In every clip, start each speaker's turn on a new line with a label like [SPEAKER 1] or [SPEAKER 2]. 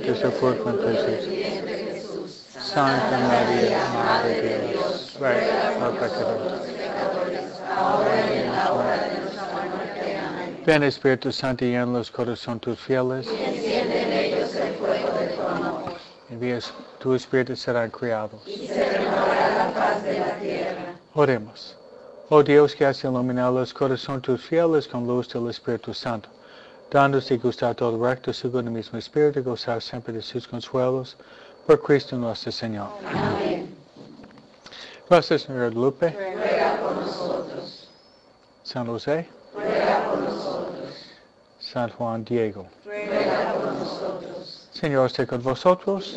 [SPEAKER 1] que se forma Jesús. Santa María, Madre de Dios, ruega por pecadores. Ahora y en la hora de nuestra muerte. Amén. Ven Espíritu Santo y llena los corazones tus fieles. Y enciende en ellos el fuego de tu amor. Envía tu Espíritu serán criados. Y se renovará la faz de la tierra. Oremos. Oh Dios, que has iluminado los corazones tus fieles con luz del Espíritu Santo, dándonos de gustar todo recto según el mismo Espíritu, y gozar siempre de sus consuelos, por Cristo nuestro Señor. Amén. Nuestra Señora Lupe, ruega por nosotros. San José, ruega por nosotros. San Juan Diego, ruega por nosotros. Señor esté con vosotros.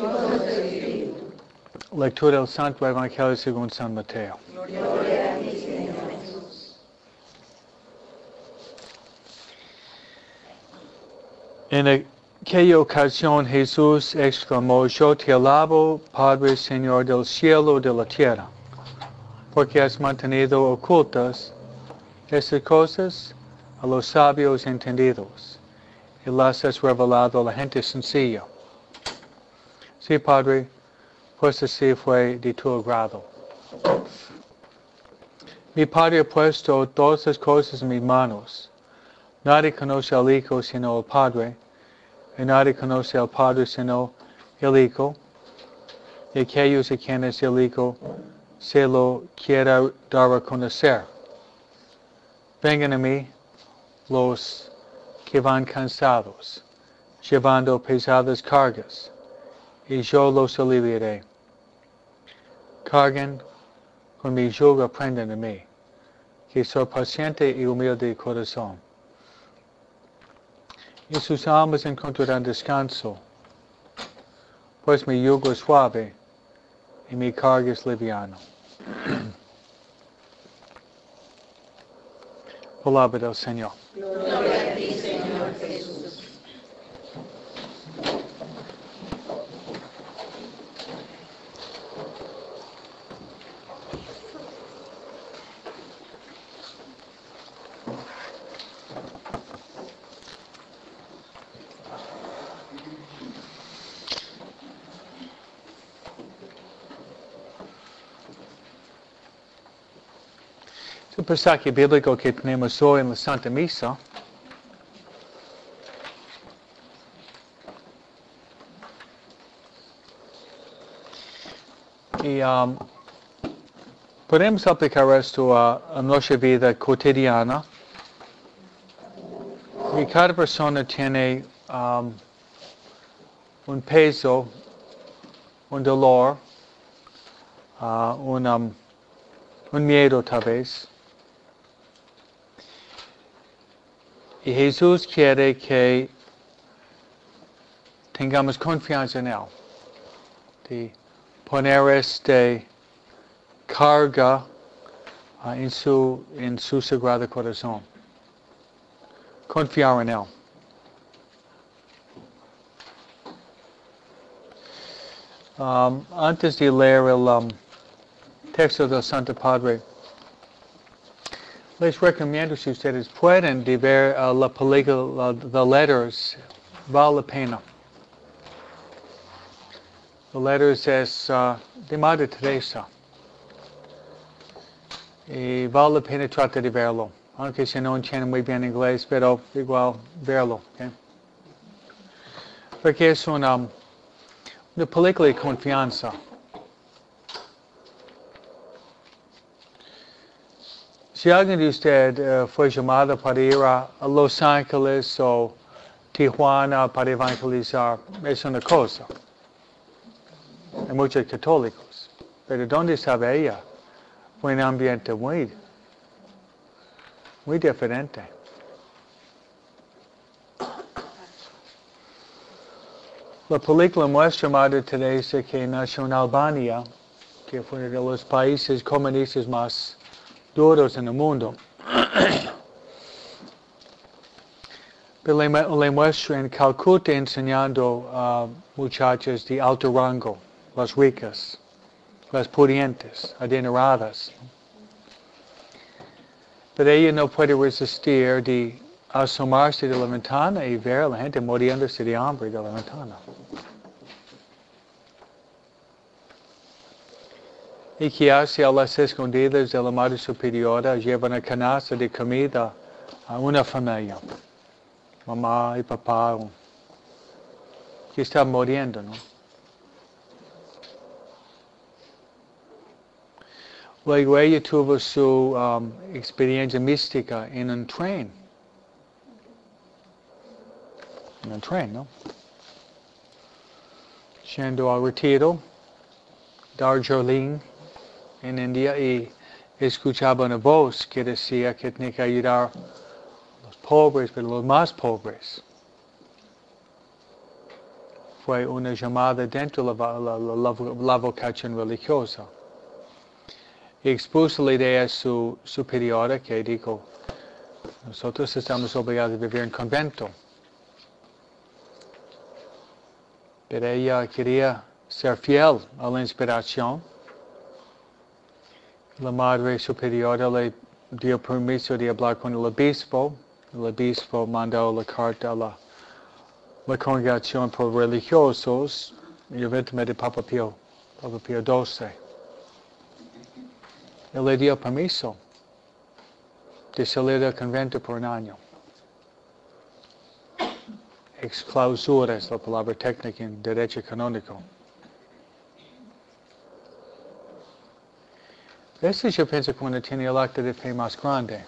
[SPEAKER 1] Lectura del Santo Evangelio según San Mateo. Gloria a ti, Señor Jesús. En aquella ocasión Jesús exclamó: Yo te alabo, Padre, Señor del cielo y de la tierra, porque has mantenido ocultas estas cosas a los sabios entendidos y las has revelado a la gente sencilla. Sí, Padre, pues así fue de tu agrado. Mi Padre ha puesto todas las cosas en mis manos. Nadie conoce al Hijo sino el Padre, y nadie conoce al Padre sino el Hijo, y aquellos a quienes el Hijo se lo quiera dar a conocer. Vengan a mí los que van cansados, llevando pesadas cargas, y yo los aliviaré. Carguen con mi yugo, aprendan de mí, que soy paciente y humilde de corazón. Y sus almas encontrarán descanso, pues mi yugo es suave y mi carga es liviano. Palabra del Señor.
[SPEAKER 2] Gloria a ti, Señor Jesús.
[SPEAKER 1] El pasaje bíblico que tenemos hoy en la Santa Misa y podemos aplicar esto a nuestra vida cotidiana. Y cada persona tiene un peso, un dolor, un miedo tal vez. Y Jesús quiere que tengamos confianza en Él, de poner esta carga en su sagrado corazón. Confiar en Él. Antes de leer el texto del Santo Padre, les recomiendo, si ustedes pueden, de ver la película The Letters. Vale la pena. The Letters es de Madre Teresa. Y vale la pena tratar de verlo. Aunque si no entienden muy bien inglés, pero igual verlo. ¿Okay? Porque es una película de confianza. Si alguien de usted fue llamado para ir a Los Ángeles o Tijuana para evangelizar, es una cosa. Hay muchos católicos. Pero ¿dónde estaba ella? Fue un ambiente muy diferente. La película muestra a Madre Teresa que nació en Albania, que fue uno de los países comunistas más duros en el mundo. Pero le muestra en Calcuta enseñando a muchachas de alto rango, las ricas, las pudientes, adineradas. Pero ella no puede resistir de asomarse de la ventana y ver a la gente muriéndose de hambre de la ventana. y que hacia las escondidas de la Madre Superiora lleva una canasta de comida a una familia, mamá y papá, que está muriendo, ¿no? Luego ella tuvo su experiencia mística en un tren. En un tren, ¿no? Yendo al retiro, Darjeeling, en India, y escuchaba una voz que decía que tenía que ayudar a los pobres, pero los más pobres. Fue una llamada dentro de la vocación religiosa. Y expuso la idea a su superiora que dijo, nosotros estamos obligados a vivir en convento. Pero ella quería ser fiel a la inspiración. La Madre Superiora le dio permiso de hablar con el obispo. El obispo mandó la carta a la congregación por religiosos, y eventualmente Papa Pío XII. Él le dio permiso de salir del convento por un año. Exclausura es la palabra técnica en derecho canónico. Eso yo pienso cuando tiene el acto de fe más grande.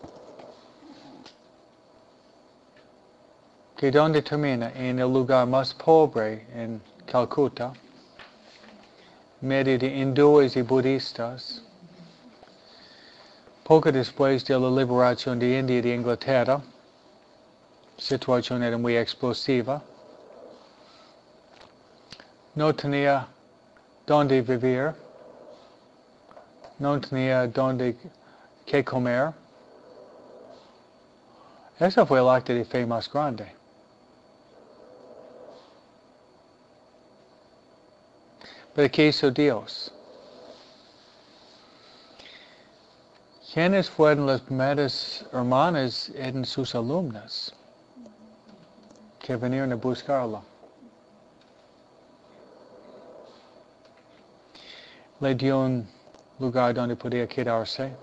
[SPEAKER 1] Que donde termina, en el lugar más pobre en Calcuta, medio de hindúes y budistas, poco después de la liberación de India y de Inglaterra, la situación era muy explosiva, no tenía dónde vivir, no tenía dónde qué comer. Ese fue el acto de fe más grande. Pero ¿qué hizo Dios? ¿Quiénes fueron las primeras hermanas? Eran sus alumnas que vinieron a buscarlo. Le dio un lugar donde podía quedarse.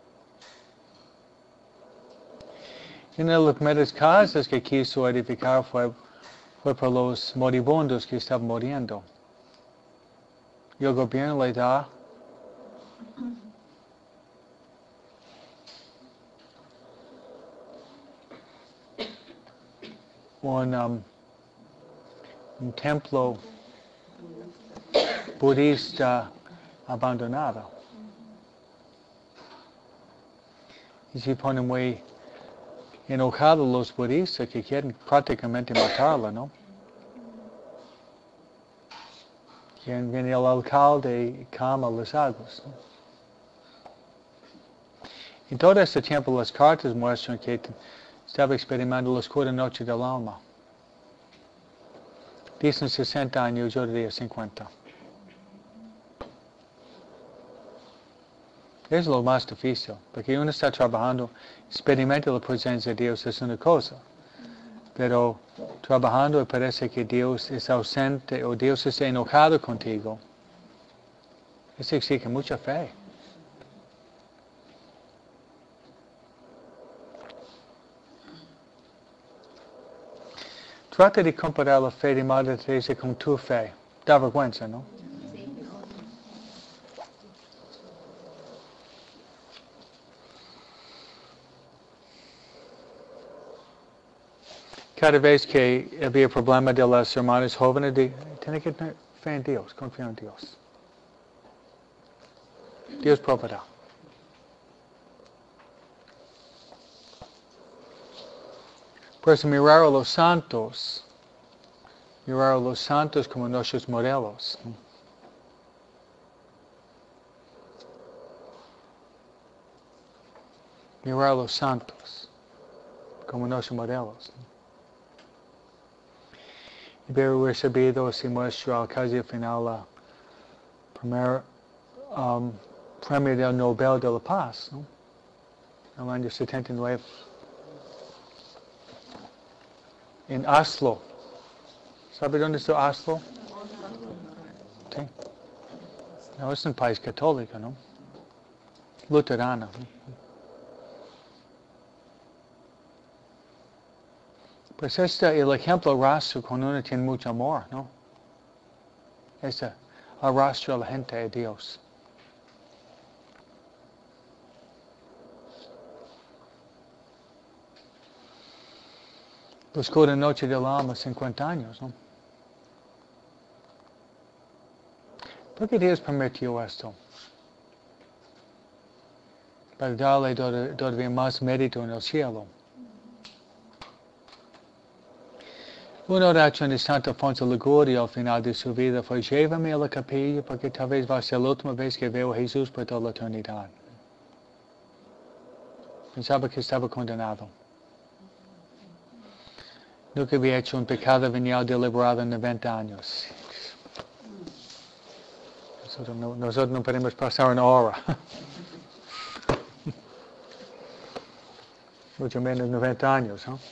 [SPEAKER 1] Una de las primeras casas que quiso edificar fue por los moribundos que estaban muriendo. Y el gobierno le da un templo budista abandonado. Y se ponen muy enojados los budistas que quieren prácticamente matarla, ¿no? Viene el alcalde y calma las aguas, ¿no? En todo este tiempo las cartas muestran que estaba experimentando la oscura noche del alma. Dicen 60 años, yo diría 50. Es lo más difícil, porque uno está trabajando, experimenta la presencia de Dios, es una cosa. Pero trabajando y parece que Dios es ausente o Dios está enojado contigo. Eso exige mucha fe. Trata de comparar la fe de Madre Teresa con tu fe. Da vergüenza, ¿no? Cada vez que había problema de las hermanas jóvenes, tiene que tener fe en Dios, confiar en Dios. Dios proveerá. Por eso mirar a los santos como nuestros modelos. Mirar a los santos como nuestros modelos. Y haber recibido así muestra casi al final la primer premio del Nobel de la Paz, ¿no? En el año 79. En Oslo. ¿Sabe dónde está Oslo? Sí. No, es un país católico, ¿no? Luterano. Pues este es el ejemplo rastro cuando uno tiene mucho amor, ¿no? Este arrastra a la gente a Dios. Buscó la noche del alma 50 años, ¿no? ¿Por qué Dios permitió esto? Para darle todavía más mérito en el cielo. Una oración de Santo Alfonso Liguori al final de su vida fue: llévame a la capilla porque tal vez va a ser la última vez que veo a Jesús por toda la eternidad. Pensaba que estaba condenado. Nunca había hecho un pecado venial deliberado en 90 años. Nosotros no podemos pasar una hora. Mucho menos 90 años, ¿no?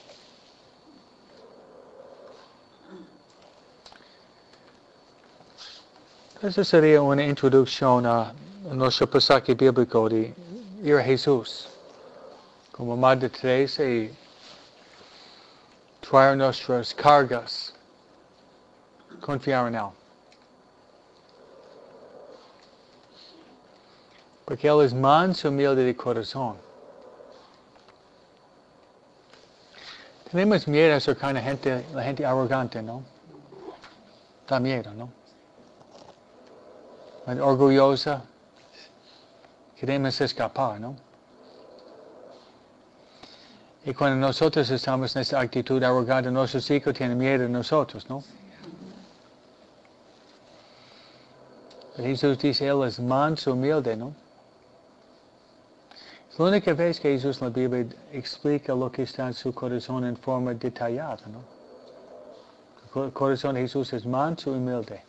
[SPEAKER 1] Esa sería una introducción a nuestro pasaje bíblico de ir a Jesús como Madre Teresa y traer nuestras cargas, confiar en Él. Porque Él es manso y humilde de corazón. Tenemos miedo a acercar a la gente arrogante, ¿no? Da miedo, ¿no? Orgullosa, queremos escapar, ¿no? Y cuando nosotros estamos en esta actitud arrogante, nuestros hijos tienen miedo de nosotros, ¿no? Pero Jesús dice, Él es manso, humilde, ¿no? Es la única vez que Jesús en la Biblia explica lo que está en su corazón en forma detallada, ¿no? El corazón de Jesús es manso y humilde.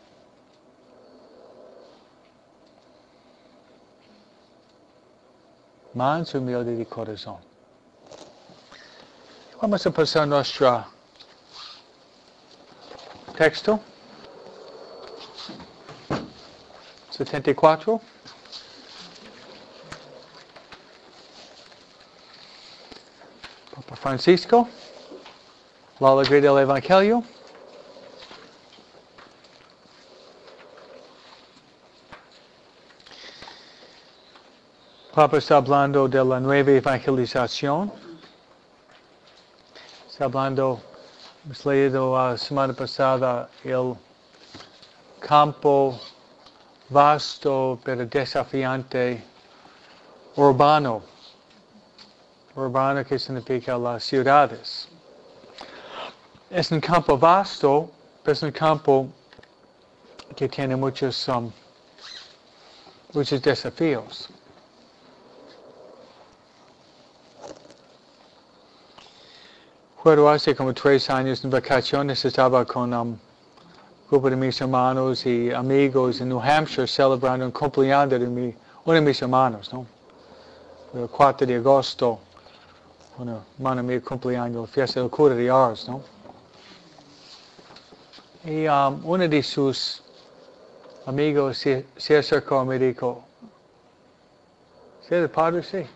[SPEAKER 1] Manso y humilde de corazón. Vamos a pasar a nuestro texto. 74. Papa Francisco. La alegría del Evangelio. Papa está hablando de la nueva evangelización. Está hablando, hemos leído la semana pasada, el campo vasto pero desafiante urbano. Urbano que significa las ciudades. Es un campo vasto, pero es un campo que tiene muchos desafíos. Recuerdo hace como 3 años en vacaciones estaba con un grupo de mis hermanos y amigos en New Hampshire celebrando un cumpleaños de uno de mis hermanos, ¿no? El 4 de agosto, un hermano mío cumpleaños, la fiesta del cura de Ars, ¿no? Y uno de sus amigos se acercó y me dijo, ¿usted es el padre? Sí.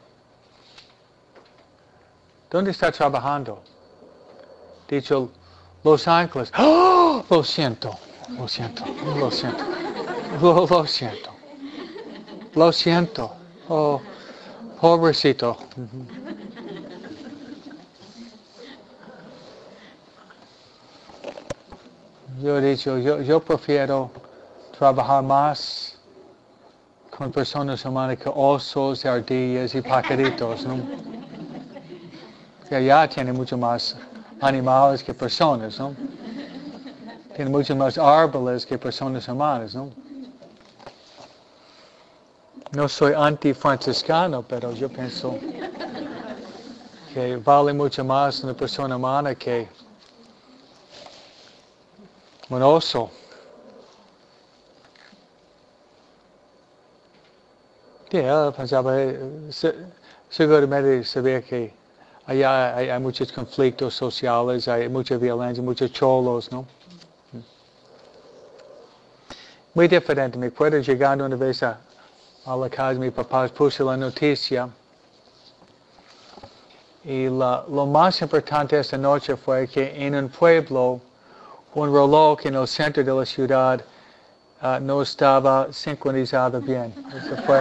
[SPEAKER 1] ¿Dónde está trabajando? Dicho, Los Ángeles. ¡Oh! Lo siento. Lo siento. Oh, pobrecito. Yo he dicho, yo prefiero trabajar más con personas humanas que osos, ardillas y pajaritos, ¿no? Que allá tiene mucho más animales que personas, ¿no? Tiene mucho más árboles que personas humanas, ¿no? No soy anti-franciscano, pero yo pienso que vale mucho más una persona humana que un oso. Sí, pensaba, seguramente sabía que allá hay muchos conflictos sociales, hay mucha violencia, muchos cholos, ¿no? muy diferente. Me acuerdo llegando una vez a la casa de mi papá, puse la noticia. Y lo más importante esta noche fue que en un pueblo, un reloj en el centro de la ciudad no estaba sincronizado bien. Eso fue.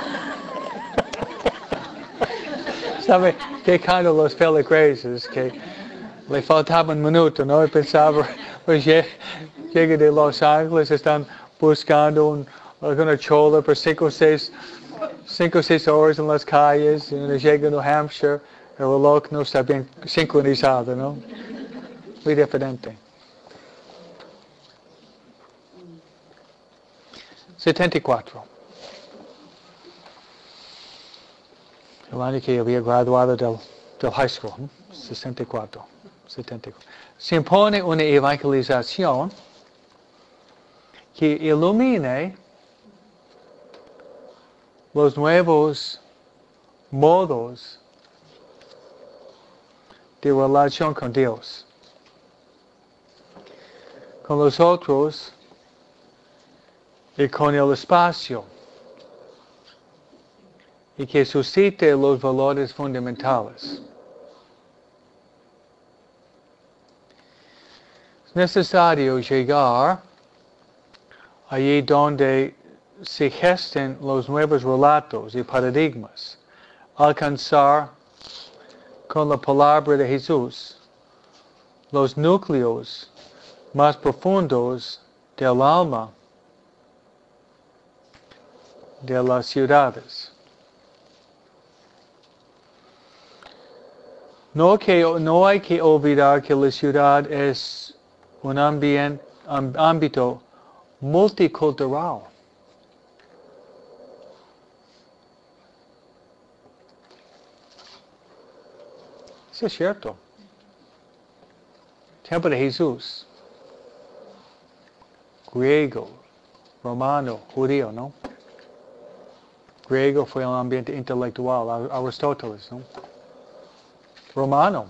[SPEAKER 1] ¿Sabe qué cuando los feligreses que le faltaba un minuto, no? Y pensaba, pues llega de Los Ángeles, están buscando alguna chola por 5 o 6 horas en las calles, y llega a New Hampshire, el reloj no está bien sincronizado, ¿no? Muy diferente. 74. El año que había graduado del high school, 74. Se impone una evangelización que ilumine los nuevos modos de relación con Dios, con los otros y con el espacio, y que suscite los valores fundamentales. Es necesario llegar allí donde se gesten los nuevos relatos y paradigmas, alcanzar con la palabra de Jesús los núcleos más profundos del alma de las ciudades. No hay que olvidar que la ciudad es un ámbito multicultural. Eso es cierto. Templo de Jesús. Griego, romano, judío, ¿no? Griego fue un ambiente intelectual, Aristóteles, ¿no? Romano.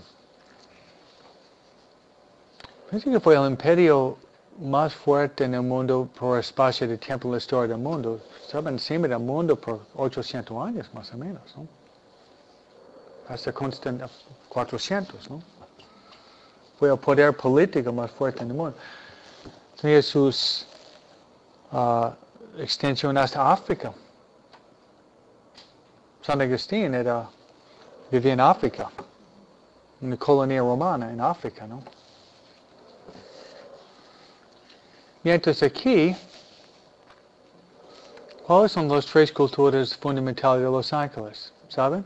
[SPEAKER 1] Pienso que fue el imperio más fuerte en el mundo por espacio de tiempo en la historia del mundo. Estaba encima del mundo por 800 años, más o menos, ¿no? Hasta 400, ¿no? Fue el poder político más fuerte en el mundo. Tenía sus extensión hasta África. San Agustín vivía en África, en una colonia romana en África, ¿no? Y entonces aquí, ¿cuáles son las 3 culturas fundamentales de Los Ángeles? ¿Saben?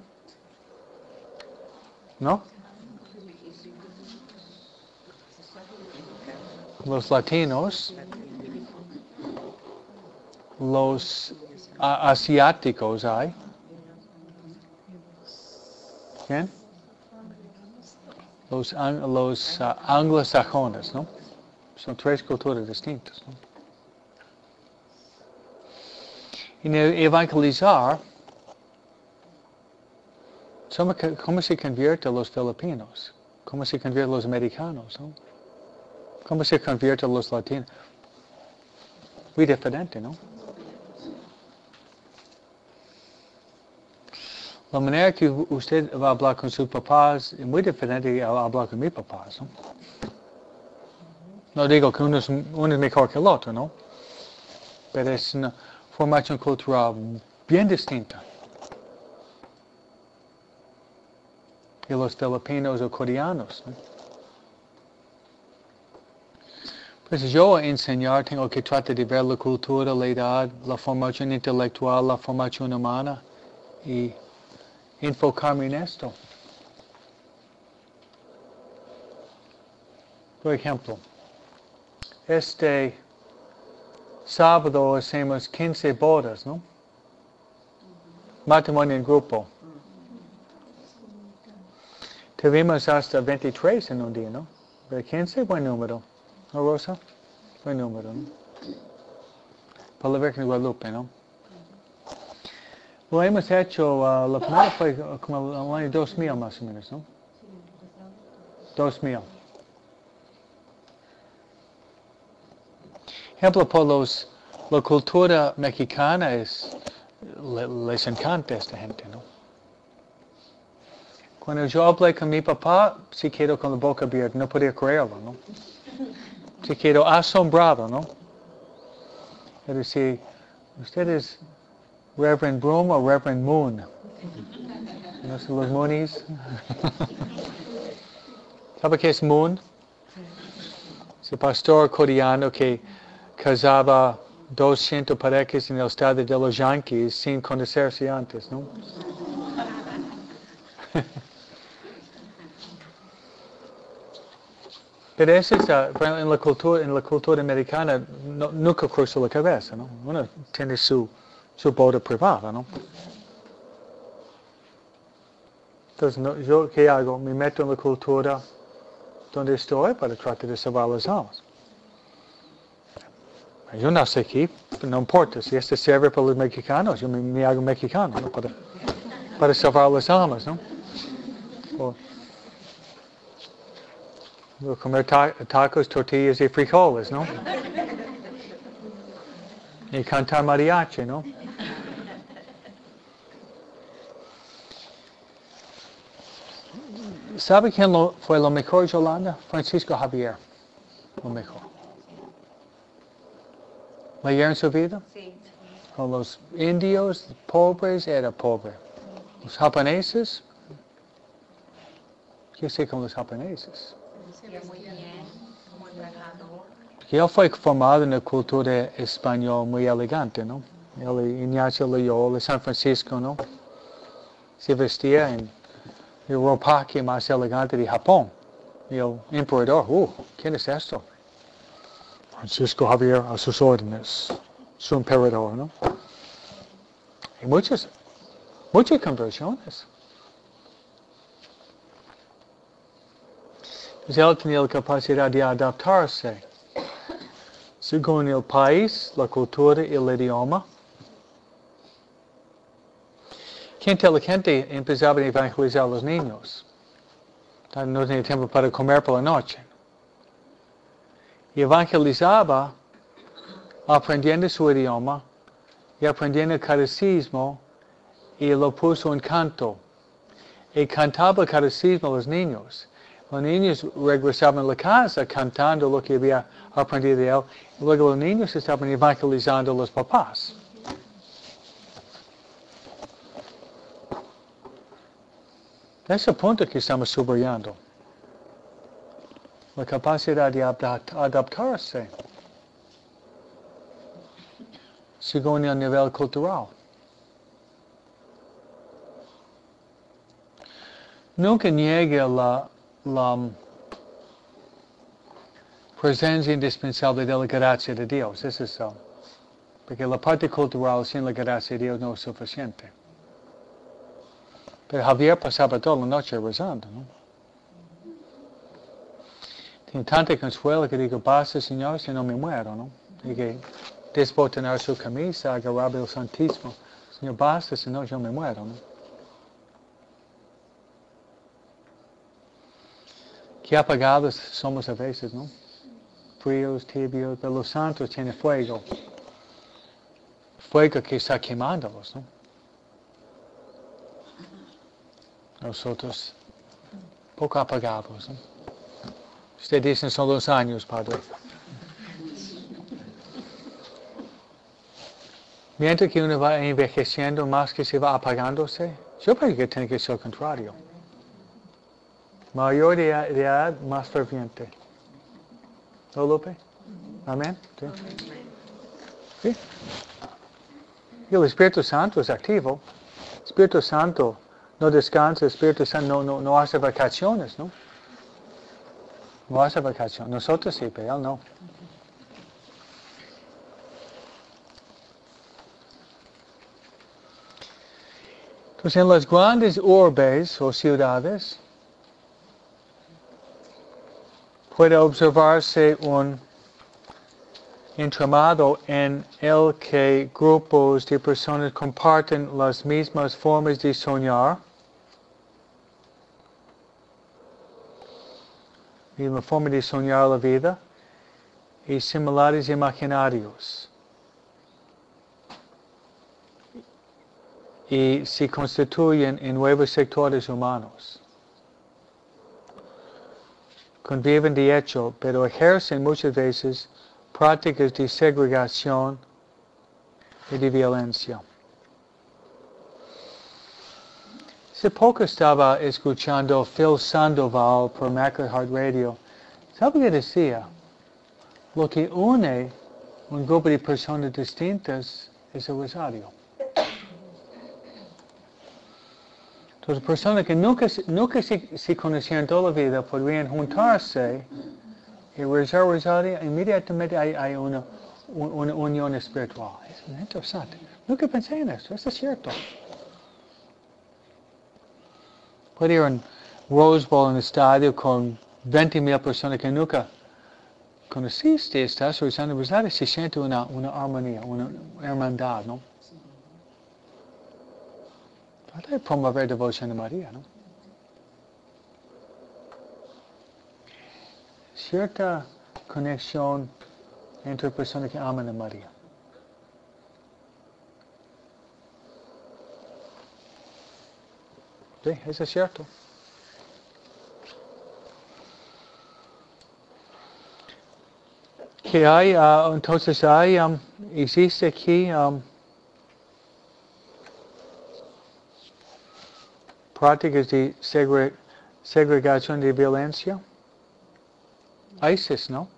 [SPEAKER 1] ¿No? Los latinos, los asiáticos hay. ¿Quién? Los anglosajones, ¿no? Son 3 culturas distintas, ¿no? En el evangelizar, ¿cómo se convierten los filipinos? ¿Cómo se convierten los americanos, ¿no? ¿Cómo se convierten los latinos? Muy diferente, ¿no? La manera que usted va a hablar con sus papás es muy diferente a hablar con mis papás, ¿no? No digo que uno es mejor que el otro, ¿no? Pero es una formación cultural bien distinta. Y los filipinos o coreanos, ¿no? Pues yo enseñar tengo que tratar de ver la cultura, la edad, la formación intelectual, la formación humana y enfocarme en esto. Por ejemplo, este sábado hacemos 15 bodas, ¿no? Matrimonio en grupo. Tuvimos hasta 23 en un día, ¿no? Pero 15, buen número. ¿No, Rosa? Buen número, ¿no? Para la Virgen de Guadalupe, ¿no? Lo hemos hecho, la primera fue como el año 2000 más o menos, ¿no? 2000. Ejemplo, por los la cultura mexicana les encanta a esta gente, ¿no? Cuando yo hablé con mi papá, se quedó con la boca abierta, no podía creerlo, ¿no? Se quedó asombrado, ¿no? Es decir, ¿usted es Reverend Broom o Reverend Moon? ¿No son los Moonies? ¿Sabe qué es Moon? Es el pastor coreano que casaba 200 parejas en el estadio de los Yankees sin conocerse antes, ¿no? Pero eso es, en la cultura americana nunca cruza la cabeza, ¿no? Uno tiene su boda privada, ¿no? Entonces, ¿yo qué hago? Me meto en la cultura donde estoy para tratar de salvar las almas. Yo nací aquí, no importa, si esto sirve para los mexicanos, yo me hago mexicano, ¿no? Para salvar las almas, ¿no? O comer tacos, tortillas y frijoles, ¿no? Y cantar mariachi, ¿no? ¿Sabe quién fue lo mejor, Yolanda? Francisco Javier, lo mejor. ¿Leyeron su vida?
[SPEAKER 2] Sí.
[SPEAKER 1] Con los indios, pobres, era pobre. Los japoneses, ¿qué sé con los japoneses?
[SPEAKER 2] Muy bien, muy relajado.
[SPEAKER 1] Él fue formado en una cultura española muy elegante, ¿no? Él, Ignacio Loyola, San Francisco, ¿no? Se vestía en el ropaje más elegante de Japón. Y el emperador, ¿quién es esto? Francisco Javier a sus órdenes, su emperador, ¿no? Y muchas conversiones. Pues él tenía la capacidad de adaptarse según el país, la cultura y el idioma. Qué inteligente empezaba a evangelizar a los niños. No tenía tiempo para comer por la noche. Y evangelizaba aprendiendo su idioma y aprendiendo el catecismo y lo puso en canto. Y cantaba el catecismo a los niños. Los niños regresaban a la casa cantando lo que había aprendido de él. Y luego los niños estaban evangelizando a los papás. Es el punto que estamos subrayando. La capacidad de adaptarse según el nivel cultural. Nunca niegue la presencia indispensable de la gracia de Dios, eso es porque la parte cultural sin la gracia de Dios no es suficiente. Pero Javier pasaba toda la noche rezando, ¿no? Tiene tanta consuelo que digo, basta Señor si no me muero, ¿no? Y que desbotonar su camisa, agarrar el Santísimo. Señor, basta si no yo me muero, ¿no? Qué apagados somos a veces, ¿no? Fríos, tibios, pero los santos tienen fuego. Fuego que está quemándolos, ¿no? Nosotros, poco apagados, ¿no? Usted dice son los años, Padre. Mientras que uno va envejeciendo más que se va apagándose, yo creo que tiene que ser lo contrario. Mayor de edad, más ferviente. ¿No, Lupe? Amén. ¿Sí? ¿Sí? Y el Espíritu Santo es activo. El Espíritu Santo no descansa, el Espíritu Santo no hace vacaciones, ¿no? No hace vacaciones. Nosotros sí, pero él no. Entonces, en las grandes urbes o ciudades, puede observarse un entramado en el que grupos de personas comparten las mismas formas de soñar y la forma de soñar la vida y similares imaginarios. y se constituyen en nuevos sectores humanos. Conviven de hecho, pero ejercen muchas veces prácticas de segregación y de violencia. Hace poco estaba escuchando Phil Sandoval por McHeart Radio. ¿Sabe qué decía? Lo que une un grupo de personas distintas es el rosario. Entonces, personas que nunca se conocían toda la vida podrían juntarse y rezar el rosario, inmediatamente hay una unión espiritual. Es interesante. Nunca pensé en esto, es cierto. Puede ir a un Rose Bowl en el estadio con 20,000 personas que nunca conociste, estás rezando el rosario, se siente una armonía, una hermandad, ¿no? Trata de promover devoción a María, ¿no? Cierta conexión entre personas que aman a María. Sí, eso es cierto. Que hay, entonces existe aquí prácticas de segregación de violencia. ISIS, ¿no?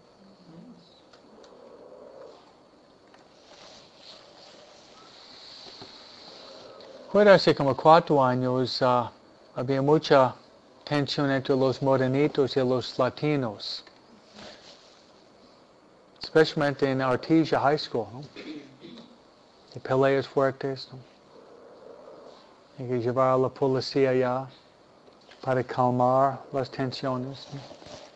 [SPEAKER 1] Fue hace como 4 años, había mucha tensión entre los morenitos y los latinos. Especialmente en Artesia High School, ¿no? Y peleas fuertes, ¿no? Hay que llevar a la policía allá para calmar las tensiones, ¿no?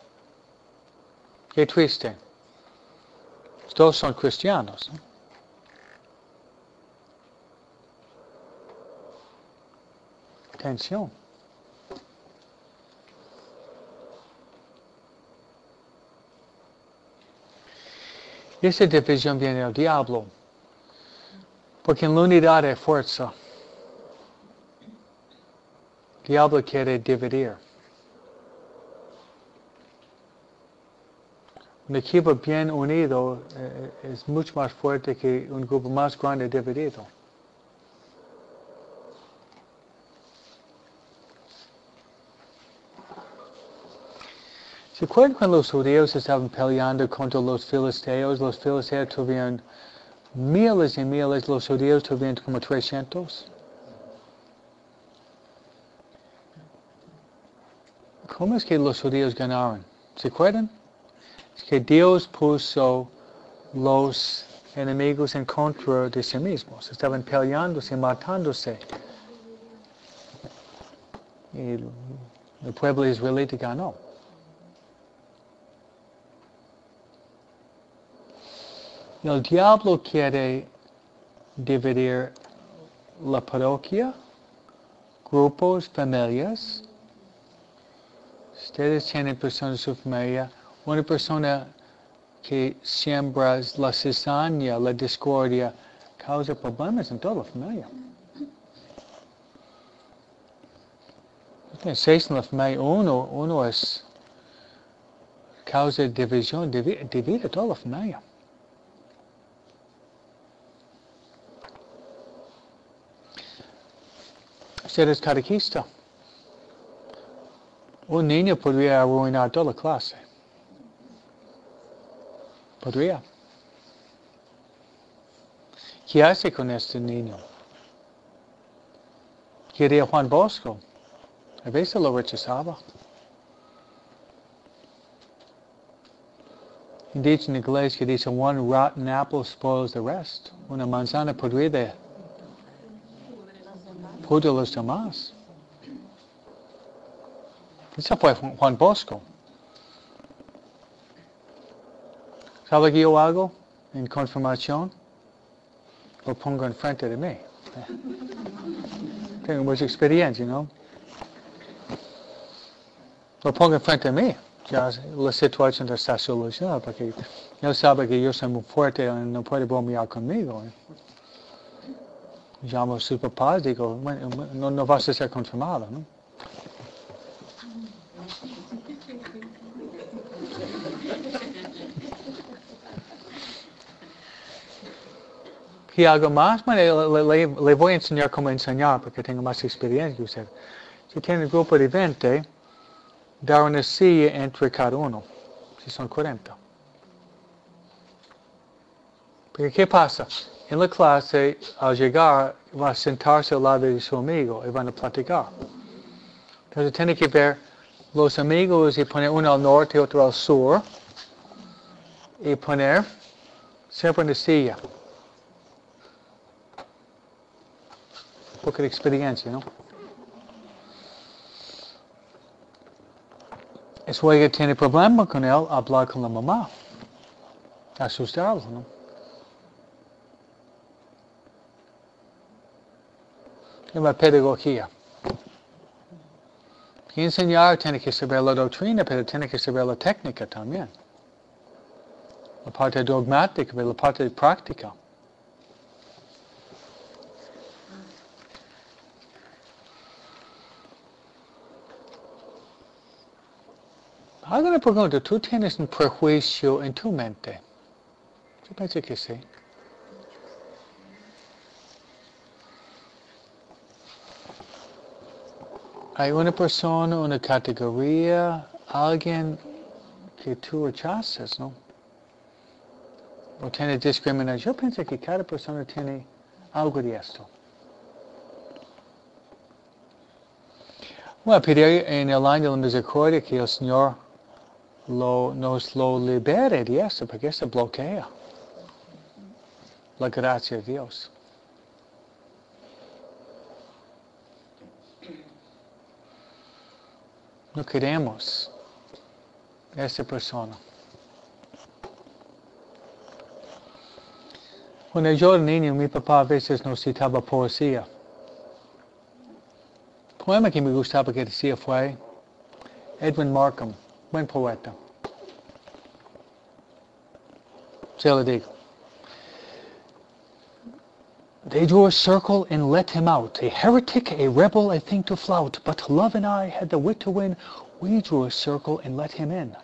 [SPEAKER 1] Qué triste. Todos son cristianos, ¿no? Tensión. Y esa división viene del diablo. Porque en la unidad hay fuerza. El diablo quiere dividir. Un equipo bien unido es mucho más fuerte que un grupo más grande dividido. ¿Se acuerdan cuando los judíos estaban peleando contra los filisteos? Los filisteos tuvieron miles y miles, los judíos tuvieron como 300. ¿Cómo es que los judíos ganaron? ¿Se acuerdan? Es que Dios puso los enemigos en contra de sí mismos. Estaban peleándose, matándose. Y el pueblo israelita ganó. El diablo quiere dividir la parroquia, grupos, familias. Ustedes tienen personas en su familia. Una persona que siembra la cizaña, la discordia, causa problemas en toda la familia. Tiene 6 en la familia, uno es causa división, divide toda la familia. Usted es catequista. Un niño podría arruinar toda la clase. Podría. ¿Qué hace con este niño? Quería Juan Bosco. A veces lo rechazaba. Dice en inglés que dice, one rotten apple spoils the rest. Una manzana podrida pudre los demás. Eso fue Juan Bosco. ¿Sabe lo que yo hago en confirmación? Lo pongo enfrente de mí. Tengo mucha experiencia, ¿no? Lo pongo enfrente de mí. Ya la situación está solucionada porque él sabe que yo soy muy fuerte y no puede bromear conmigo. llamo a su papá y digo, bueno, no vas a ser confirmado, ¿no? ¿Y algo más? Bueno, le voy a enseñar cómo enseñar porque tengo más experiencia que usted. Si tiene un grupo de 20, dar una silla entre cada uno, si son 40. Porque ¿qué pasa? En la clase, al llegar, va a sentarse al lado de su amigo y van a platicar. Entonces tiene que ver los amigos y poner uno al norte y otro al sur y poner siempre una silla. Un poco de experiencia, ¿no? Es que tiene problema con él, hablar con la mamá. Asustarlo, ¿no? Es la pedagogía. Y enseñar tiene que saber la doctrina, pero tiene que saber la técnica también. La parte dogmática, pero la parte práctica. Hago una pregunta, ¿tú tienes un prejuicio en tu mente? Yo pienso que sí. Hay una persona, una categoría, alguien que tú rechazas, ¿no? O tiene discriminación. Yo pienso que cada persona tiene algo de esto. Bueno, pedir en el año de la misericordia que el Señor nos lo libere de eso, porque eso bloquea la gracia de Dios. No queremos esa persona. Cuando yo era niño, mi papá a veces nos citaba poesía. El poema que me gustaba que decía fue Edwin Markham, buen poeta. Se lo digo. They drew a circle and let him out. A heretic, a rebel, a thing to flout. But love and I had the wit to win. We drew a circle and let him in.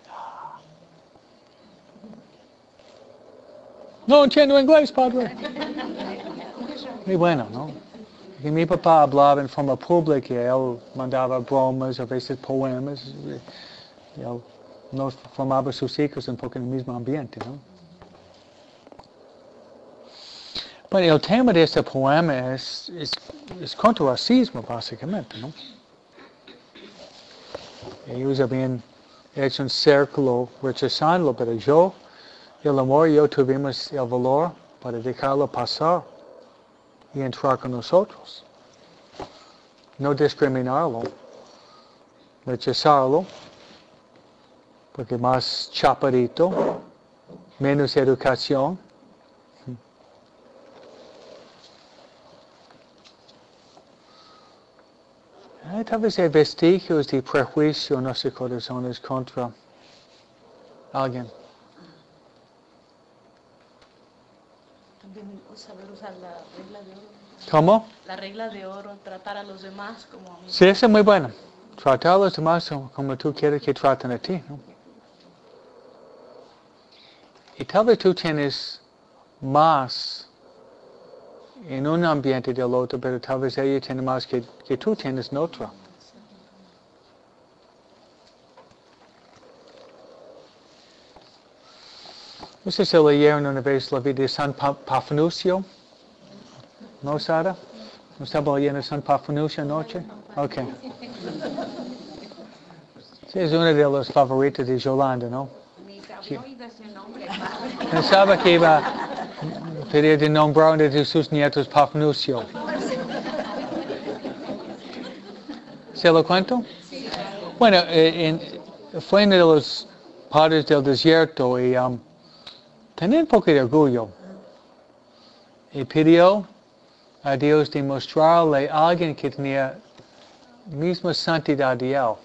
[SPEAKER 1] No entiendo inglés, padre. Muy bueno, ¿no? Y mi papá hablaba en forma pública, él mandaba bromas, a veces poemas, y él nos formaba sus hijos un poco en el mismo ambiente, ¿no? Bueno, el tema de este poema es contra el racismo, básicamente, ¿no? Ellos habían hecho un círculo rechazándolo, pero yo, el amor y yo tuvimos el valor para dejarlo pasar y entrar con nosotros. No discriminarlo, rechazarlo, porque más chaparrito, menos educación. Tal vez hay vestigios de prejuicio en nuestros corazones contra alguien.
[SPEAKER 2] También saber usar la regla de oro.
[SPEAKER 1] ¿Cómo?
[SPEAKER 2] La regla de oro, tratar a los demás como a mí.
[SPEAKER 1] Sí, eso es muy bueno. Tratar a los demás como tú quieres que traten a ti, ¿no? Y tal vez tú tienes más en un ambiente del otro, pero tal vez ella tiene más que tú tienes en otro. No sé si leyeron una vez la vida de San Pafanucio. ¿No, Sara? ¿No estaba leyendo San Pafanucio anoche? Ok. Sí, es uno de los favoritos de Yolanda, ¿no?
[SPEAKER 2] Ni oído ese nombre.
[SPEAKER 1] Pensaba que iba a pedir de nombrar uno de sus nietos Pafanucio. ¿Se lo cuento? Bueno, fue uno de los padres del desierto y tenía un poco de orgullo. Y pidió a Dios de mostrarle a alguien que tenía misma santidad de él.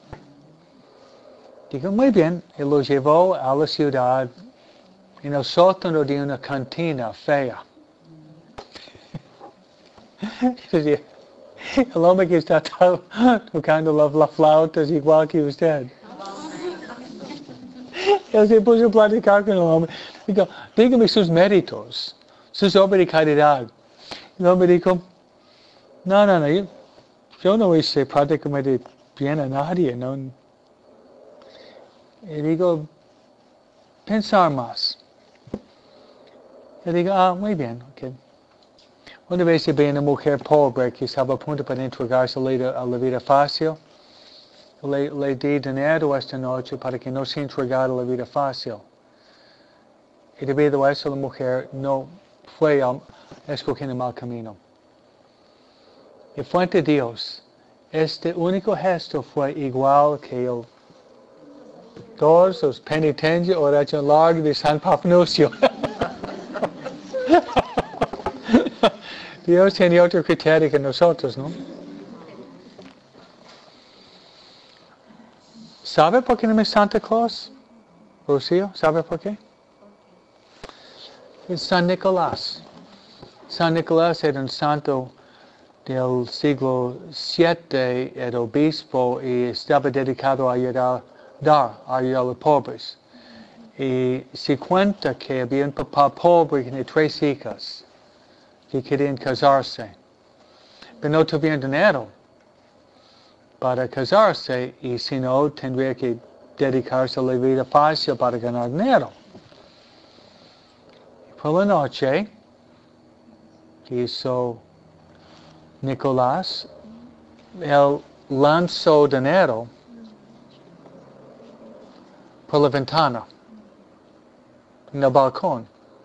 [SPEAKER 1] Digo, muy bien, y lo llevó a la ciudad en el sótano de una cantina fea. El hombre que está tocando la flauta es igual que usted. Él se puso a platicar con el hombre. Dijo, dígame sus méritos, sus obras de caridad. El hombre dijo, no, yo no hice prácticamente bien a nadie. No. Y digo, pensar más. Y digo, muy bien, ok. Una vez vi una mujer pobre que estaba a punto para entregarse a la vida fácil. Le di dinero esta noche para que no se entregara a la vida fácil. Y debido a eso la mujer no fue escogiendo el mal camino. Y frente a Dios, este único gesto fue igual que todos los penitencias oración larga de San Papnucio. Dios tiene otro criterio que nosotros, ¿no? ¿Sabe por qué no es Santa Claus? Rocío, ¿sabe por qué? Es San Nicolás. San Nicolás era un santo del siglo VII, era obispo y estaba dedicado a ayudar a los pobres. Y se cuenta que había un papá pobre que tenía 3 hijas que querían casarse, pero no tuvieron dinero para casarse y si no tendría que dedicarse a la vida fácil para ganar dinero. Por la noche hizo Nicolás, él lanzó dinero por la ventana, en el balcón.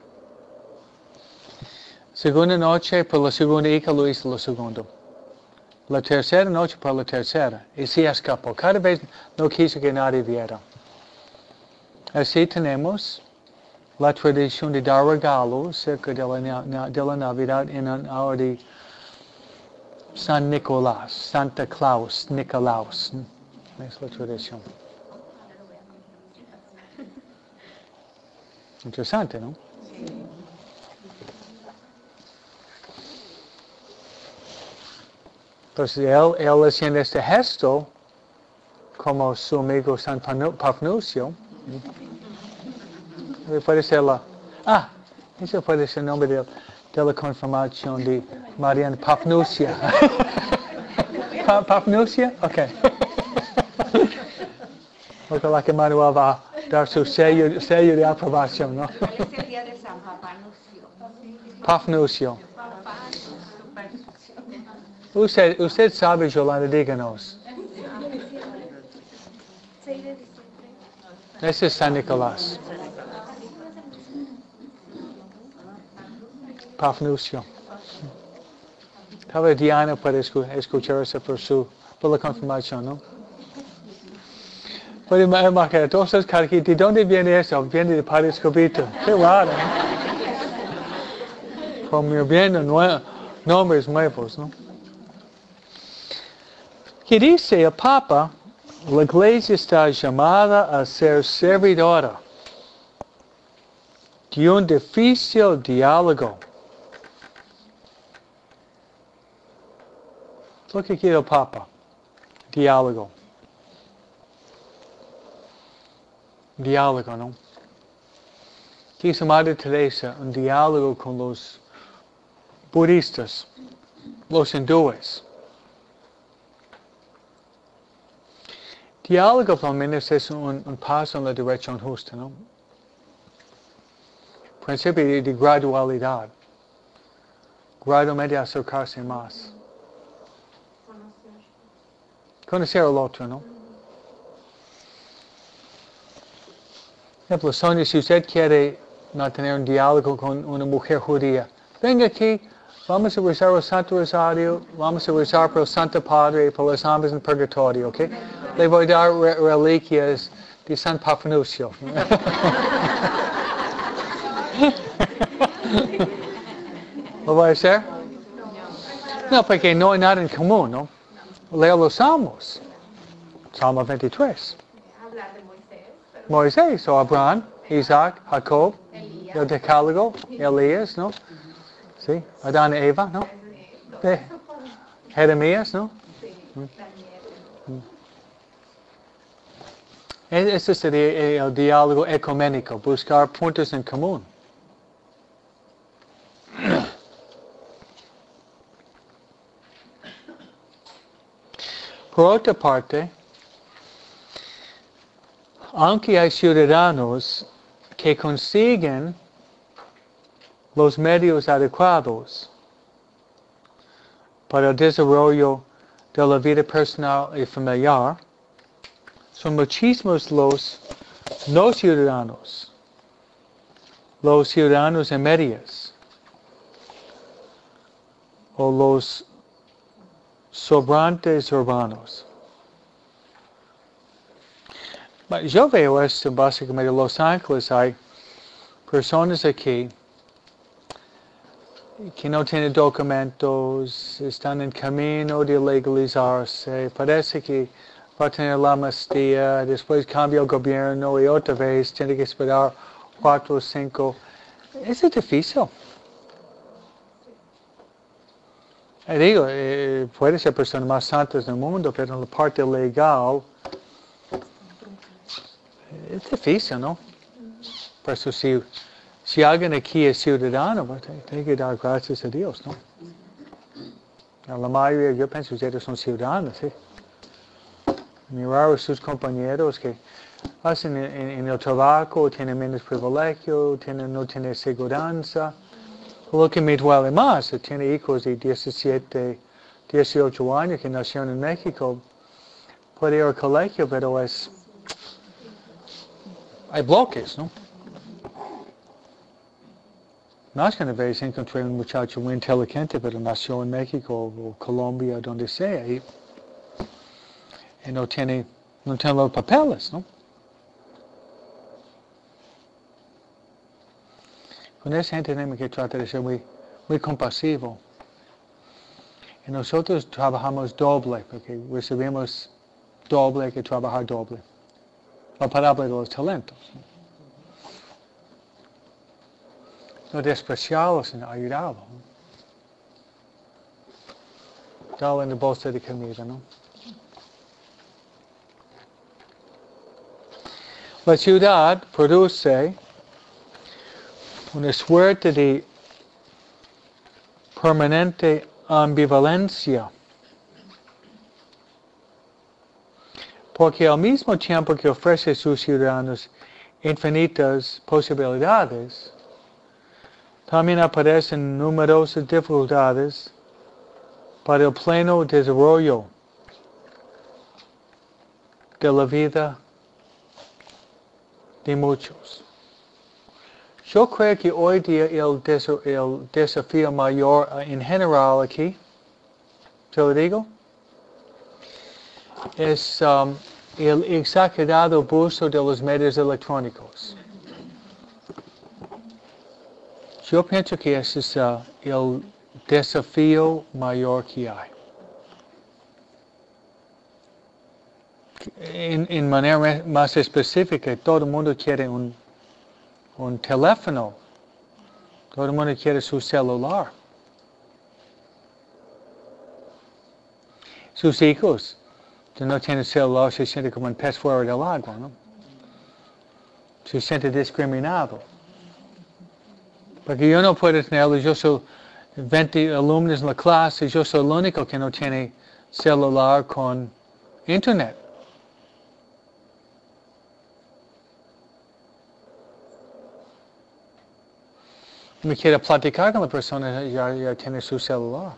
[SPEAKER 1] Segunda noche, por la segunda hija lo hizo la segunda. La tercera noche por la tercera. Y se escapó. Cada vez no quiso que nadie viera. Así tenemos la tradición de dar regalos cerca de la Navidad en honor de San Nicolás, Santa Claus, Nicolaus. Es la tradición. Interesante, ¿no? Entonces él haciendo este gesto, como su amigo San Papnucio, puede ser ese puede ser el nombre de la confirmación de Mariana Papnucia. Papnucia? Ok. Ojalá que Manuel va a dar su sello de aprobación, ¿no?
[SPEAKER 3] Es el día de San Papnucio.
[SPEAKER 1] Papnucio. Usted sabe, Yolanda, díganos. Ese es San Nicolás. Papnucio. Tal vez Diana puede escuchar eso por la confirmación, ¿no? Puede imaginar, entonces, ¿de dónde viene eso? Viene de Padre Escobito. Qué raro, ¿no? Como vienen nombres nuevos, ¿no? Que dice el Papa, la Iglesia está llamada a ser servidora de un difícil diálogo. Es lo que quiere el Papa, diálogo. Diálogo, ¿no? Dice Madre Teresa, un diálogo con los budistas, los hindúes. Diálogo también es un paso en la dirección justa, ¿no? Principio de gradualidad. Gradualmente acercarse más. Conocer al otro, ¿no? Por ejemplo, Sonia, si usted quiere mantener un diálogo con una mujer judía, venga aquí, vamos a rezar el Santo Rosario, vamos a rezar por el Santo Padre y por los almas en purgatorio, ¿ok? Le voy a dar reliquias de San Papnucio. ¿Lo voy a hacer? No, porque no hay nada en común, ¿no? Leo los Salmos. Salmo 23.
[SPEAKER 3] Hablar de Moisés.
[SPEAKER 1] Moisés, o Abraham, Isaac, Jacob, el Decálogo, Elías, ¿no? Sí, Adán y Eva, ¿no? Jeremías, ¿no?
[SPEAKER 3] Sí, Daniel.
[SPEAKER 1] Ese sería el diálogo ecuménico, buscar puntos en común. Por otra parte, aunque hay ciudadanos que consiguen los medios adecuados para el desarrollo de la vida personal y familiar, son muchísimos los no ciudadanos, los ciudadanos en medias, o los sobrantes urbanos. Yo veo esto básicamente en Los Ángeles. Hay personas aquí que no tienen documentos, están en camino de legalizarse, parece que va a tener la amnistía, después cambia el gobierno y otra vez tiene que esperar 4 o 5. Eso es difícil. Digo, puede ser persona más santas del mundo, pero en la parte legal es difícil, ¿no? Por eso si alguien aquí es ciudadano, pues tiene que dar gracias a Dios, ¿no? La mayoría, yo pienso que ustedes son ciudadanos, ¿sí? Mirar a sus compañeros que hacen en el trabajo, tienen menos privilegio, no tienen seguridad. Lo que me duele más, tiene hijos de 17, 18 años que nacieron en México, puede ir al colegio, pero hay bloques, ¿no? Más que una vez encontré un muchacho muy inteligente, pero nació en México o Colombia, donde sea, y no tiene los papeles, ¿no? Con esa gente tenemos que tratar de ser muy compasivo. Y nosotros trabajamos doble, porque recibimos doble, hay que trabajar doble. La parábola de los talentos. No despreciarlos, sino ayudarlos. Darle en la bolsa de comida, ¿no? La ciudad produce una suerte de permanente ambivalencia. Porque al mismo tiempo que ofrece a sus ciudadanos infinitas posibilidades, también aparecen numerosas dificultades para el pleno desarrollo de la vida de muchos. Yo creo que hoy día el desafío mayor en general aquí, te lo digo, es el exagerado abuso de los medios electrónicos. Yo pienso que ese es el desafío mayor que hay. En manera más específica, todo el mundo quiere un teléfono. Todo el mundo quiere su celular. Sus hijos, si no tienen celular, se sienten como un pez fuera del agua, ¿no? Se siente discriminado. Porque yo no puedo tenerlo, yo soy 20 alumnos en la clase, yo soy el único que no tiene celular con internet. Me quiere platicar con la persona, ya tiene su celular.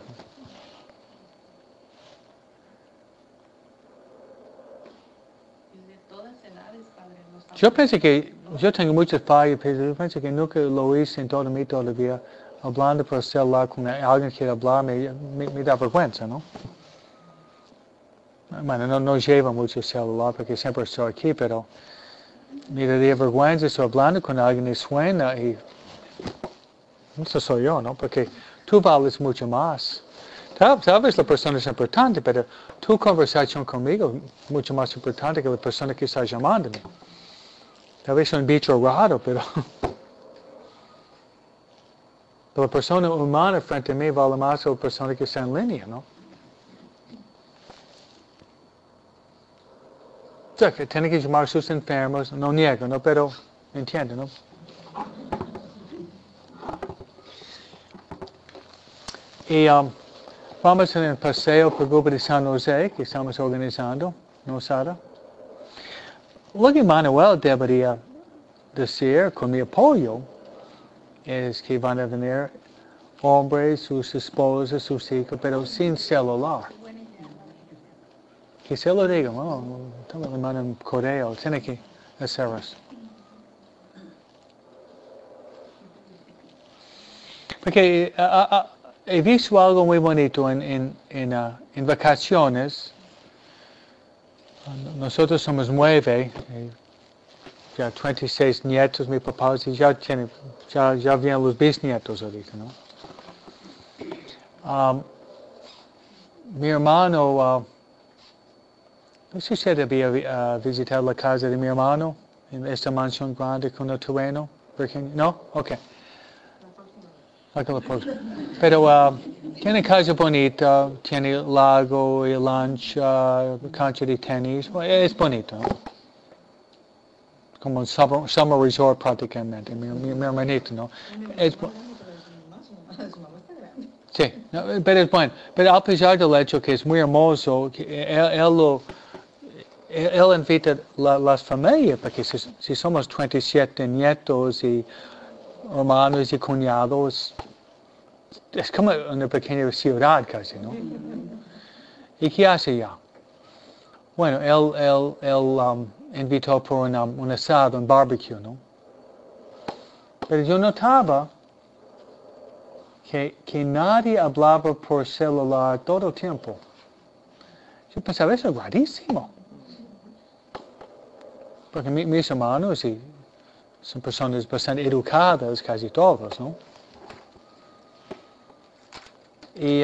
[SPEAKER 1] Yo pienso que, yo tengo muchas fallas, pero yo pienso que nunca lo hice en toda mi todavía, hablando por el celular con alguien que quiere hablar, me da vergüenza, ¿no? Bueno, no llevo mucho celular porque siempre estoy aquí, pero me daría vergüenza, estoy hablando con alguien y suena y eso soy yo, ¿no? Porque tú vales mucho más. Tal vez la persona es importante, pero tu conversación conmigo es mucho más importante que la persona que está llamándome. Tal vez soy un bicho raro, pero La persona humana frente a mí vale más que la persona que está en línea, ¿no? O sea, que tiene que llamar a sus enfermos, no niego, ¿no? Pero entiende, ¿no? Y vamos en el paseo por el grupo de San José que estamos organizando, ¿no, Sara? Lo que Manuel debería decir con mi apoyo es que van a venir hombres, sus esposas, sus hijos, pero sin celular. Que se lo digan, también le mandan correo, tiene que hacer eso. Porque he visto algo muy bonito en vacaciones. Nosotros somos 9, ya 26 nietos, mi papá ya vienen los bisnietos ahorita, ¿no? Mi hermano, no sé si debía visitar la casa de mi hermano en esta mansión grande con el terreno pequeño. ¿No? Ok. Pero tiene casa bonita, tiene lago y lancha, cancha de tenis. Es bonito, ¿no? Como un summer resort prácticamente, mi hermanito, ¿no? Sí, no, pero es bueno. Pero a pesar del hecho que es muy hermoso, que él invita las familias, porque si somos 27 nietos y hermanos y cuñados, es como una pequeña ciudad casi, ¿no? ¿Y qué hace ya? Bueno, él invitó por un asado, un barbecue, ¿no? Pero yo notaba que nadie hablaba por celular todo el tiempo. Yo pensaba, eso es rarísimo. Porque mis hermanos son personas bastante educadas, casi todos, ¿no? Y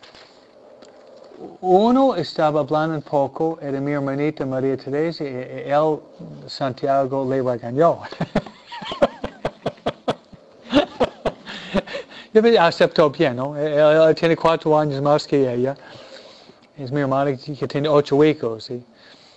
[SPEAKER 1] uno estaba hablando un poco, era mi hermanita María Teresa, y él, Santiago, le regañó. Yo aceptó bien, ¿no? Él tiene 4 años más que ella. Es mi hermana que tiene 8 hijos. Y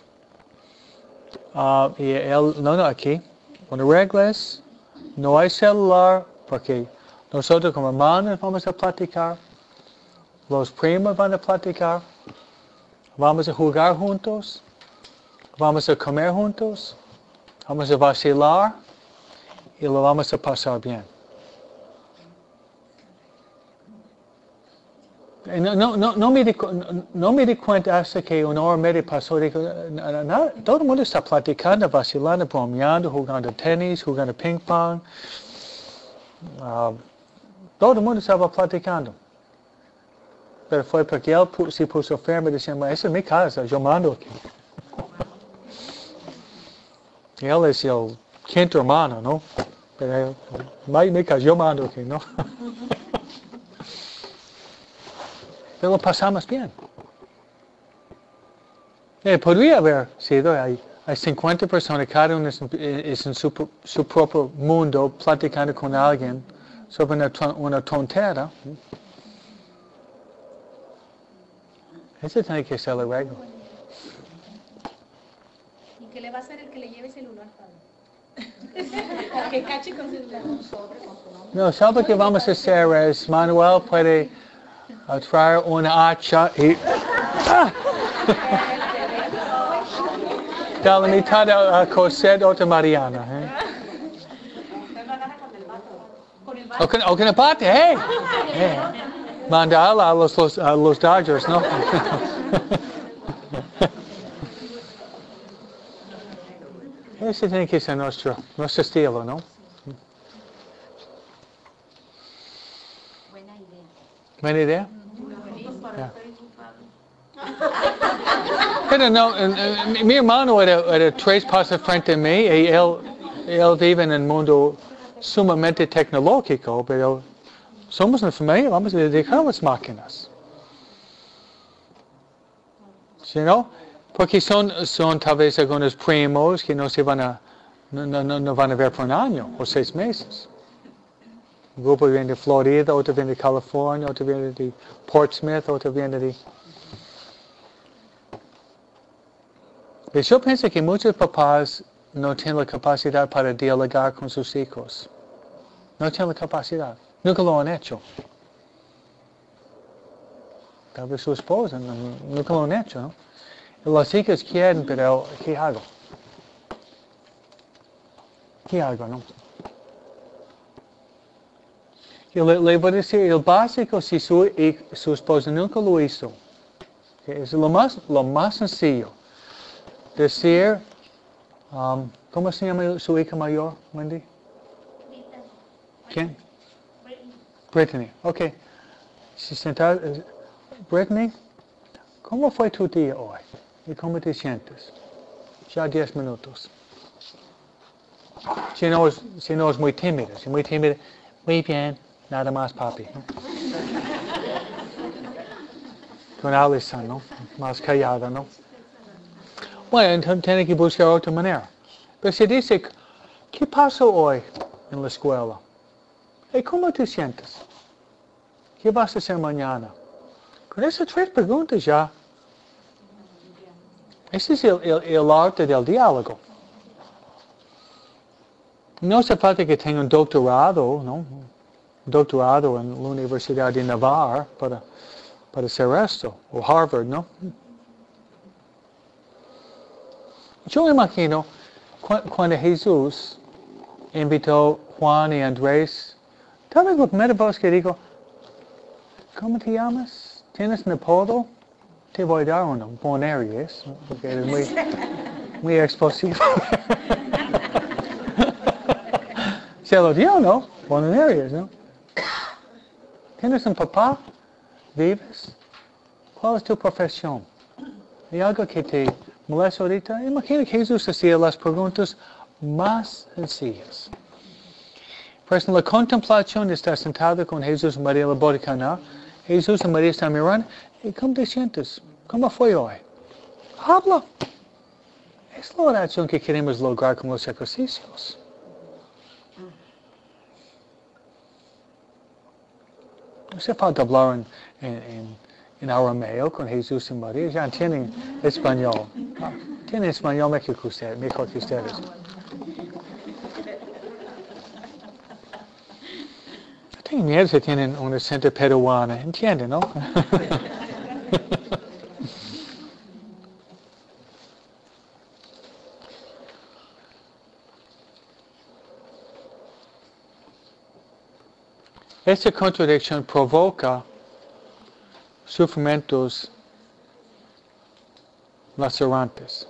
[SPEAKER 1] él, no, aquí, una regla es, no hay celular, porque nosotros como hermanos vamos a platicar, los primos van a platicar, vamos a jugar juntos, vamos a comer juntos, vamos a vacilar y lo vamos a pasar bien. No me di cuenta hasta que una hora y media pasó. Digo, todo el mundo está platicando, vacilando, bromeando, jugando tenis, jugando ping pong. Todo el mundo estaba platicando. Pero fue porque él se puso firme diciendo, esa es mi casa, yo mando aquí. Y él es el 5º hermano, ¿no? Pero mi casa, yo mando aquí, ¿no? Pero lo pasamos bien. Podría haber sido, hay 50 personas, cada uno es en su propio mundo, platicando con alguien sobre una tontera. Eso tiene que ser la regla.
[SPEAKER 3] ¿Y qué le va a hacer el que le lleve celular, padre? Que cache con celular.
[SPEAKER 1] No, ¿sabe qué vamos a hacer? Es Manuel puede traer una hacha y da la mitad a Cosette o a Mariana. O con el bate, hey. Mandarla a los Dodgers, ¿no? Ese tiene que ser nuestro estilo, ¿no? Buena idea. Yeah. Pero no, mi hermano era 3 pasos frente a mí y él vive en un mundo sumamente tecnológico, pero somos una familia, vamos a dedicar las máquinas. ¿Sí, no? Porque son tal vez algunos primos que no van a ver por un año o 6 meses. Un grupo viene de Florida, otro viene de California, otro viene de Portsmouth, otro viene de... Y yo pienso que muchos papás no tienen la capacidad para dialogar con sus hijos. No tienen la capacidad. Nunca lo han hecho. Tal vez su esposa nunca lo han hecho, ¿no? Los hijos quieren, pero ¿qué hago? ¿Qué hago, no? Y le voy a decir, el básico, si su esposa nunca lo hizo, que es lo más sencillo. Decir, ¿cómo se llama su hija mayor, Wendy? ¿Quién? Brittany. Ok. Si sentar, Brittany, ¿cómo fue tu día hoy? ¿Y cómo te sientes? Ya 10 minutos. Si no es muy tímida, muy bien, nada más, papi. Con Alison, ¿no? Más callada, ¿no? Bueno, entonces tiene que buscar otra manera. Pero si dice, ¿qué pasó hoy en la escuela? ¿Y cómo te sientes? ¿Qué vas a hacer mañana? Con esas 3 preguntas ya. Ese es el arte del diálogo. No hace falta que tenga un doctorado, ¿no? Un doctorado en la Universidad de Navarra para hacer esto. O Harvard, ¿no? Yo imagino cuando Jesús invitó a Juan y Andrés, tal vez la primera vez que dijo, ¿cómo te llamas? ¿Tienes un apodo? Te voy a dar uno, Bonaeres, porque eres muy explosivo. Se lo dio, ¿no? Bonaeres, ¿no? ¿Tienes un papá? ¿Vives? ¿Cuál es tu profesión? ¿Hay algo que te molesta ahorita? Imagina que Jesús hacía las preguntas más sencillas. Pues en la contemplación está sentado con Jesús y María en la boda de Caná. Jesús y María están mirando. ¿Y cómo te sientes? ¿Cómo fue hoy? Habla. Es la oración que queremos lograr con los ejercicios. No hace falta hablar en arameo con Jesús y María. Ya tienen español. Tienen español mejor que ustedes. Tengo miedo si tienen un acento peruano. ¿Entienden, no? Esta contradicción provoca sufrimientos lacerantes.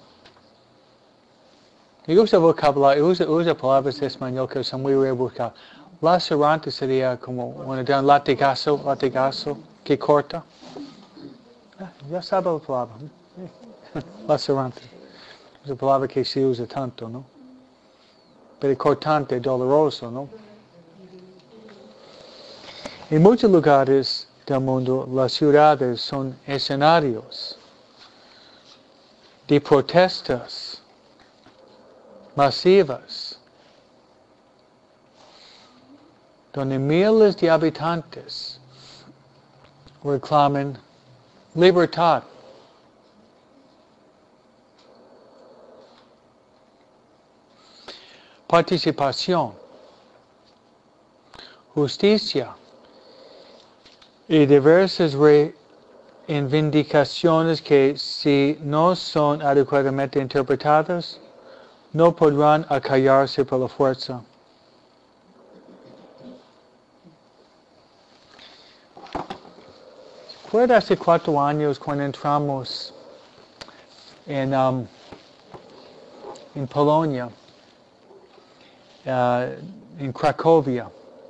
[SPEAKER 1] Y usa vocabulario, usa palabras de español que son muy rebuscadas. Lacerante sería como un latigazo que corta. Ya sabe la palabra. Lacerante. Es una palabra que se usa tanto, ¿no? Pero cortante, doloroso, ¿no? En muchos lugares del mundo, las ciudades son escenarios de protestas masivas, donde miles de habitantes reclaman libertad. Participación, justicia y diversas reivindicaciones que, si no son adecuadamente interpretadas, no podrán acallarse por la fuerza. ¿Recuerda hace 4 años cuando entramos en Polonia, en Cracovia?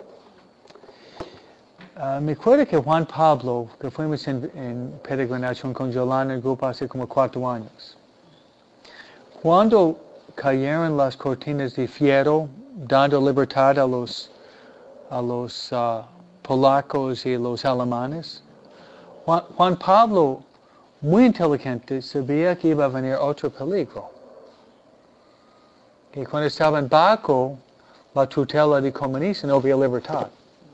[SPEAKER 1] Me acuerdo que Juan Pablo, que fuimos en peregrinación con Yolanda, el grupo hace como 4 años. Cuando cayeron las cortinas de fierro, dando libertad a los polacos y los alemanes, Juan Pablo, muy inteligente, sabía que iba a venir otro peligro. Que cuando estaba bajo la tutela de comunista no había libertad.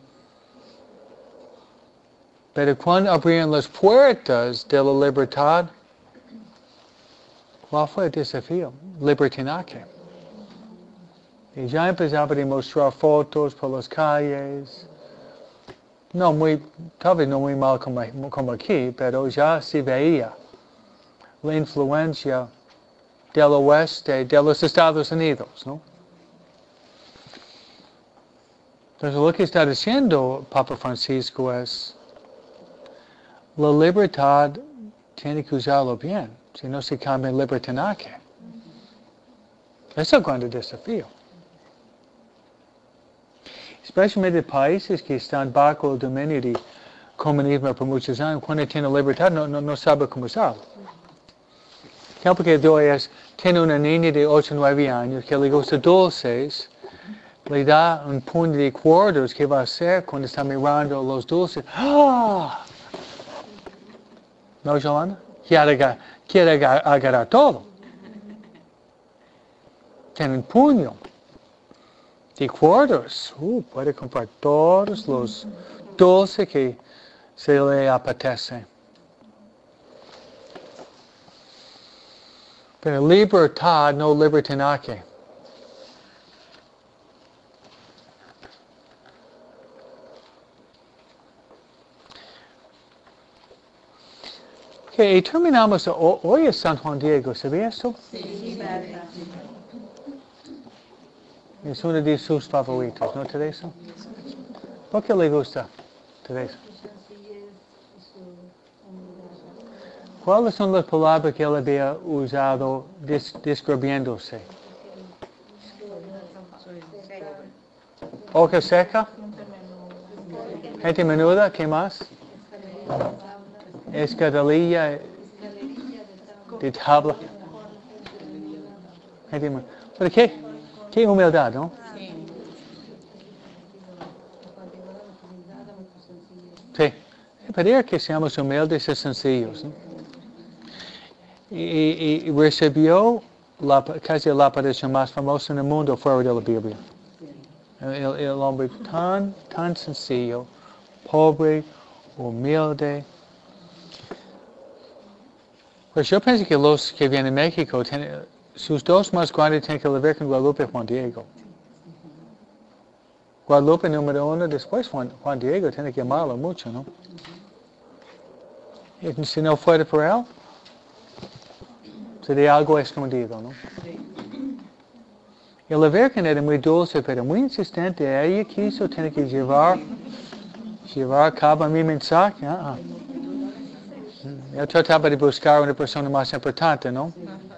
[SPEAKER 1] Pero cuando abrieron las puertas de la libertad, ¿cuál fue el desafío? Libertinaje. Y ya empezaba a demostrar fotos por las calles. No muy, tal vez no muy mal como aquí, pero ya se veía la influencia del oeste de los Estados Unidos, ¿no? Entonces lo que está diciendo Papa Francisco es, la libertad tiene que usarlo bien, si no se cambia en libertinaje. Es el gran desafío. Especialmente países que están bajo el dominio de comunismo por muchos años, cuando tienen libertad no sabe cómo usarlo. El ejemplo que doy es, tiene una niña de 8 o 9 años que le gusta dulces, le da un puño de cuartos, ¿qué va a hacer cuando está mirando los dulces? ¡Ah! ¿No, Yolanda? Quiere agarrar todo. Tiene un puño de cuartos. Puede comprar todos los dulces que se le apetece. Pero libertad, no libertinaje. Okay, y terminamos, hoy es San Juan Diego, ¿sabías esto? Sí. Es uno de sus favoritos, ¿no, Teresa? ¿Por qué le gusta, Teresa? ¿Cuáles son las palabras que él había usado describiéndose? Hoja seca. Gente menuda, ¿qué más? Escalilla de tabla. Gente menuda. ¿Pero qué humildad, ¿no? Sí. Pedir que seamos humildes y sencillos, ¿no? Y recibió casi la aparición más famosa en el mundo fuera de la Biblia. El hombre tan sencillo, pobre, humilde. Pues yo pienso que los que vienen a México, sus dos más grandes tienen que ver con Guadalupe y Juan Diego. Guadalupe número 1, después Juan Diego tiene que amarlo mucho, ¿no? Y si no fuera por él, sería algo escondido, ¿no? Y la Virgen era muy dulce, pero muy insistente. Ella quiso, tiene que llevar a cabo mi mensaje. Yo trataba de buscar una persona más importante, ¿no?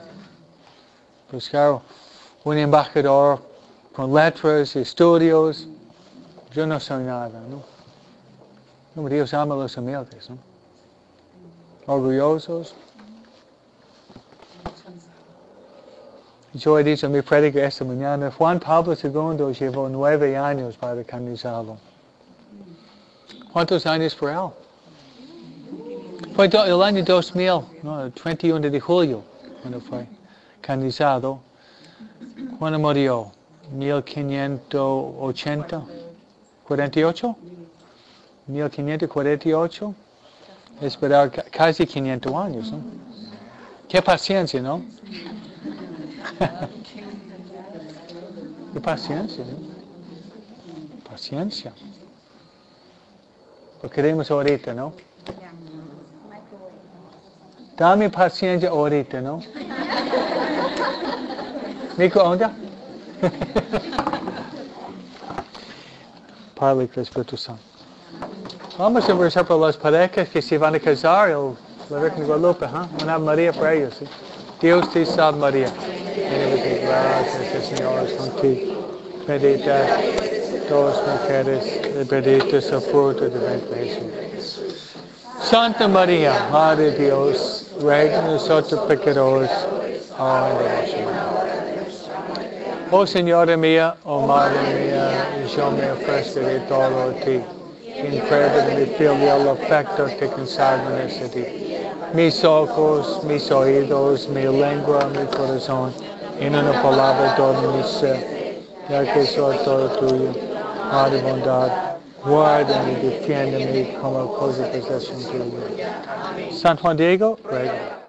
[SPEAKER 1] Buscar un embajador con letras, estudios. Yo no soy nada, ¿no? Dios ama a los humildes, ¿no? Orgullosos. Yo he dicho en mi prédica esta mañana, Juan Pablo II llevó 9 años para canonizarlo. ¿Cuántos años por él? Fue el año 2000, ¿no? El 31 de julio, cuando fue canonizado. ¿Cuándo murió? 1580, 48? 1548. Esperar casi 500 años, ¿no? Qué paciencia, ¿no? Qué paciencia, ¿no? Paciencia. Lo queremos ahorita, ¿no? Dame paciencia ahorita, ¿no? Microondas. Padre y Espíritu Santo. Vamos a rezar por las parejas que se van a casar, la Virgen de Guadalupe, Una María para ellos, ¿sí? Dios te salve María. Gracias, el Señor es contigo. Bendita todas las mujeres, y bendito es el fruto de tu vientre, Jesús. Santa María, Madre de Dios, ruega por nosotros pecadores, ahora y en la hora de nuestra muerte. Oh Señora mía, oh Madre mía, yo me ofrezco de todo a ti. En prueba de mi filial afecto te consagro en este día. Mis ojos, mis oídos, mi lengua, mi corazón, en una palabra todo mi ser, ya que soy todo tuyo. Madre bondad, guárdame y defiéndeme como cosa posesión tuya. San Juan Diego, ruega.